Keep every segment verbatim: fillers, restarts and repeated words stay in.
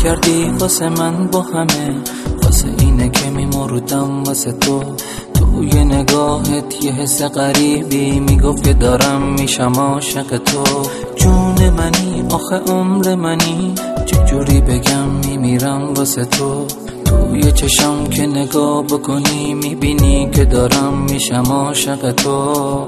کردی واسه من با همه، واسه اینه که میمردم واسه تو. توی نگاهت یه حس غریبی میگفت که دارم میشم عاشق تو. جون منی آخه عمر منی، چجوری بگم میمیرم واسه تو. توی چشم که نگاه بکنی میبینی که دارم میشم عاشق تو.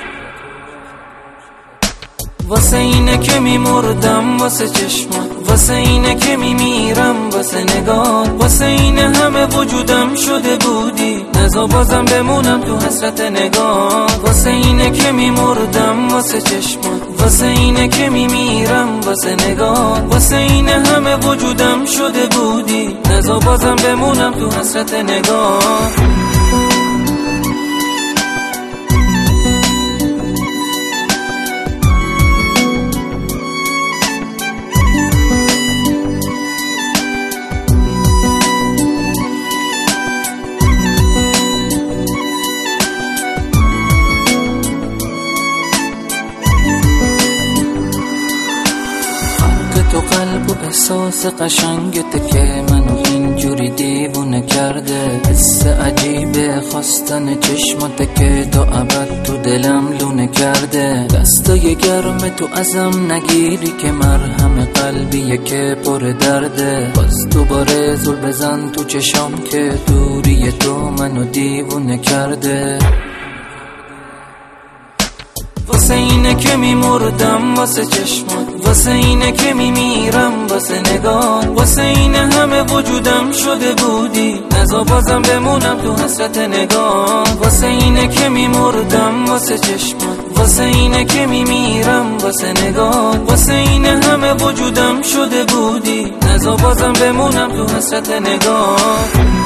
واسه اینه که میمردم واسه چشمات، واسه اینه که میمیرم واسه نگات، واسه اینه همه وجودم شده بودی، نزا بازم بمونم تو حسرت نگات. واسه اینه که میمردم واسه چشمات، واسه اینه که میمیرم واسه نگات، واسه اینه همه وجودم شده بودی، نزا بازم بمونم تو حسرت نگات. تو قلب و احساس قشنگت که منو اینجوری دیوونه کرده. حس عجیبه خواستن چشمات که تا ابد تو دلم لونه کرده. دستای گرم تو ازم نگیری که مرهم قلبیه که پر درده. باز دوباره زل بزن تو چشام که دوری تو منو دیوونه کرده. واسه اینه که میمردم واسه چشمات، واسه اینه که میمیرم واسه نگات، واسه اینه همه وجودم شده بودی، نزا بازم بمونم تو حسرت نگات. واسه اینه که میمردم واسه چشمات، واسه اینه که میمیرم واسه نگات، واسه اینه همه وجودم شده بودی، نزا بازم بمونم تو حسرت نگات.